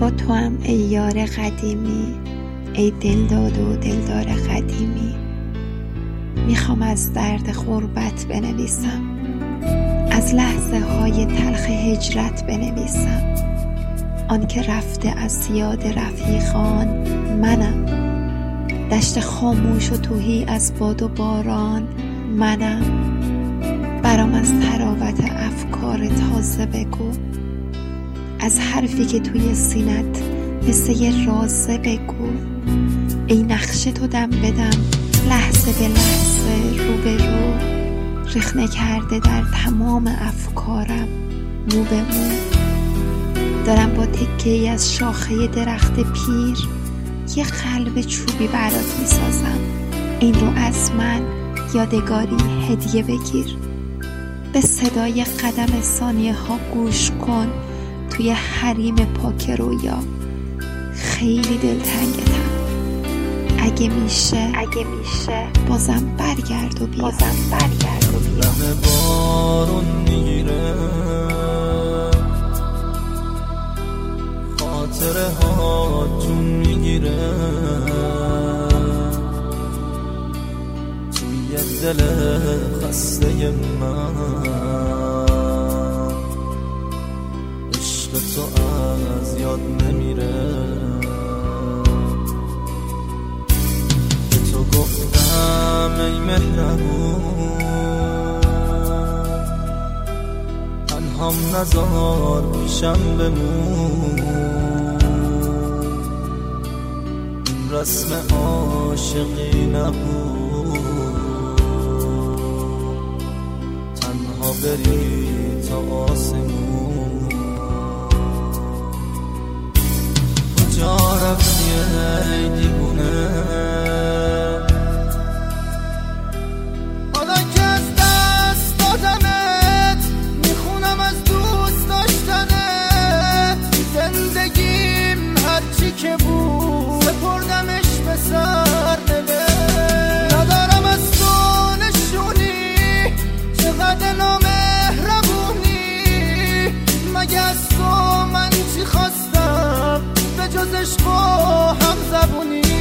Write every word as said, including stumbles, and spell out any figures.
با تو هم ای یار قدیمی، ای دلداد و دلدار قدیمی. میخوام از درد غربت بنویسم، از لحظه های تلخ هجرت بنویسم. آن که رفته از یاد رفیقان منم، دشت خاموش و تهی از باد و باران منم. برام از تراوت افکار تازه بگو، از حرفی که توی سینت مثل یه رازه بگو. ای نقش تو دم بدم، لحظه به لحظه رو به رو، رخنه کرده در تمام افکارم مو به مو. دارم با تکه‌ای از شاخه درخت پیر یه قلب چوبی برات میسازم. این رو از من یادگاری هدیه بگیر. به صدای قدم ثانیه ها گوش کن توی حریم پاک رویا. خیلی دلتنگتم، اگه میشه اگه میشه بازم برگرد و بیا، بازم برگرد و بیا. لحن بارون میگیره، خاطره ها جون میگیره، توی دل خسته من عشق تو از یاد نمیره. به تو گفتم ای مهربون، تنهام نزار پیشم بمون. این رسم عاشقی نبود، تنها بری تا آسمون. کجا رفتی ای دیوونه، حالا که از دست دادمت میخونم از دوست داشتنت. زندگیم هرچی که بود سپردمش به سر نوشت. ندارم از تو نشونی چقدر نامهربونی، مگه از تو من چی خواستم به جز عشق و هم زبونی.